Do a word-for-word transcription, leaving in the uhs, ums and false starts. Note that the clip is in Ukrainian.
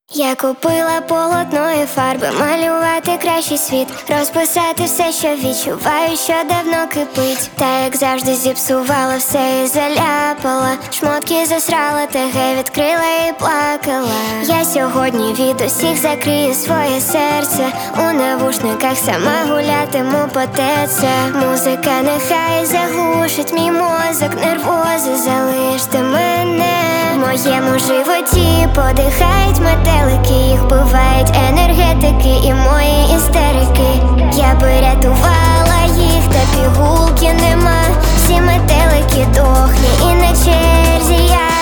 Я купила полотно і фарби, малювати кращий світ, розписати все, що відчуваю, що давно кипить. Та як завжди зіпсувала все і заляпала, шмотки засрала, теге відкрила і плакала. Я сьогодні від усіх закрию своє серце, у навушниках сама гулятиму по ТЦ. Музика нехай заглушить мій мозок, нервози, залиште мене. В моєму животі подихають метелики, їх бувають енергетики і мої істерики. Я би рятувала їх, та пігулки нема. Всі метелики дохні, і на черзі я.